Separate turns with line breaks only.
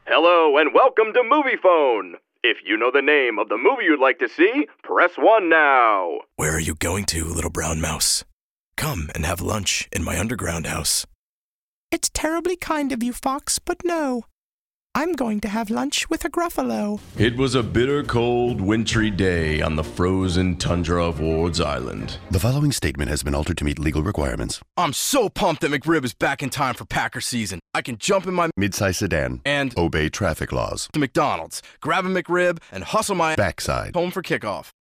Hello and welcome to Movie Phone. If you know the name of the movie you'd like to see, press 1 now.
Where are you going to, little brown mouse? Come and have lunch in my underground house.
It's terribly kind of you, Fox, but no. I'm going to have lunch with a Gruffalo.
It was a bitter, cold, wintry day on the frozen tundra of Ward's Island.
The following statement has been altered to meet legal requirements.
I'm so pumped that McRib is back in time for Packer season. I can jump in my
Midsize sedan
and
obey traffic laws.
to McDonald's, grab a McRib, and hustle my
Backside.
home for kickoff.